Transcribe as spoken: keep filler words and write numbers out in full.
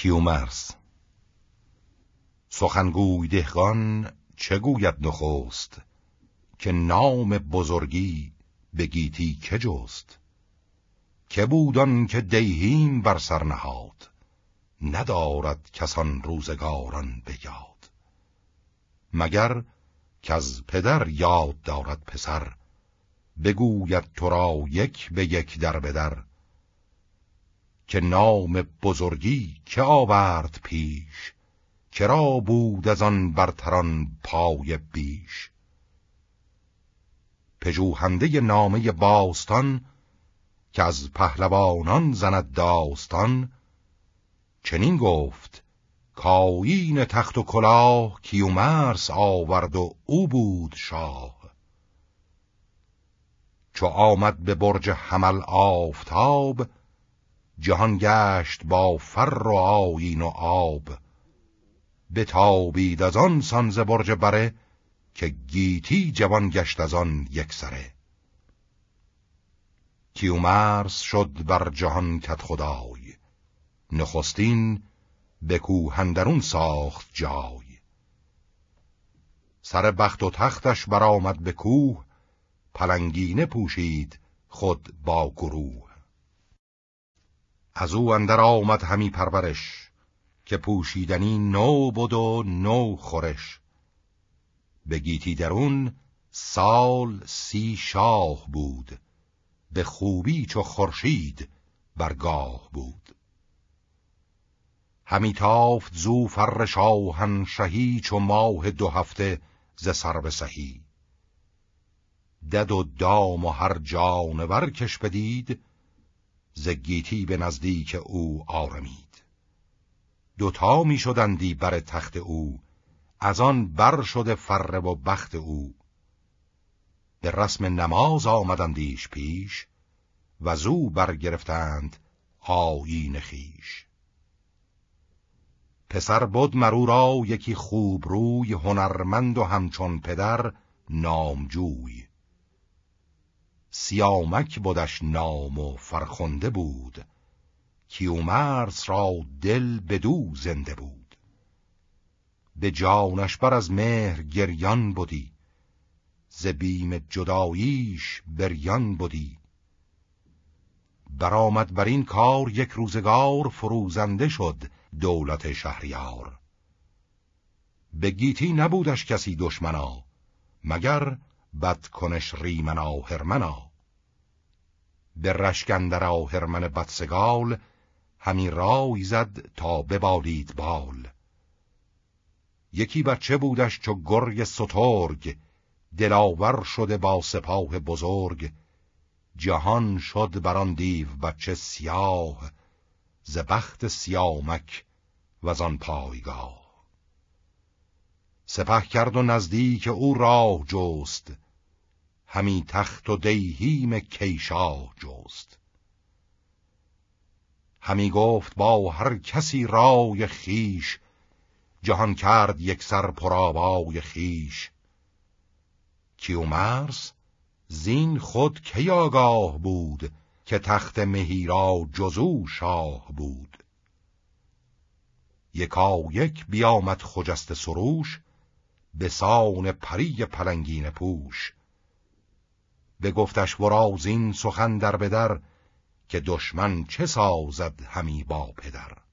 کیومرث. سخنگوی دهقان چه گوید نخست، که نام بزرگی به گیتی که جست. که بودان که دیهیم بر سر نهاد، ندارد کسان روزگاران به یاد. مگر که از پدر یاد دارد پسر، بگوید تو را یک به یک در به در. که نام بزرگی که آورد پیش، کرا بود از آن برتران پای بیش. پژوهنده نامه باستان، که از پهلوانان زند داستان. چنین گفت کآیین تخت و کلاه، کیومرث آورد و او بود شاه. چو آمد به برج حمل آفتاب، جهان گشت با فر و آیین و آب. بتابید از آن سان ز برج بره، که گیتی جوان گشت از آن یک سره. کیومرث شد بر جهان کدخدای، نخستین به کوه اندرون ساخت جای. سر بخت و تختش برآمد به کوه، پلنگینه پوشید خود با گروه. از او اندر آمد همی پرورش، که پوشیدنی نو بود و نو خورش. به گیتی درون سال سی شاه بود، به خوبی چو خورشید برگاه بود. همی تافت زو فر شاهنشهی، چو ماه دو هفته ز سرو سهی. دد و دام و هر جانور کش بدید، ز گیتی به نزدیک او آرمید. دوتا می شدندی بر تخت او، از آن بر شده فره و بخت او. به رسم نماز آمدندیش پیش، و زو برگرفتند آیین خویش. پسر بود مرو را یکی خوب روی، هنرمند و همچون پدر نامجوی. سیامک بودش نام و فرخنده بود، کیومرث را دل بدو زنده بود. به جانش بر از مهر گریان بودی، ز بیم جداییش بریان بودی. برآمد بر این کار یک روزگار، فروزنده شد دولت شهریار. به گیتی نبودش کسی دشمنا، مگر بدکنش ریمن آهرمنا. به رشک اندر آهرمن بدسگال، همی رای زد تا ببالید بال. یکی بچه بودش چو گرگ سترگ، دلاور شده با سپاه بزرگ. جهان شد بران دیو بچه سیاه، ز بخت سیامک وزان پایگاه. سپه کرد و نزدیک او راه جست، همی تخت و دیهیم کیشاه جست. همی گفت با هر کسی رای خیش، جهان کرد یک سر پرآوای خیش. کیومرث زین خود کی آگاه بود، که تخت مهی را جزو شاه بود. یکا یک بیامد خجسته سروش، به سان پری پلنگینه پوش. بگفتش ورا زین سخن در بدر، که دشمن چه سازد همی با پدر.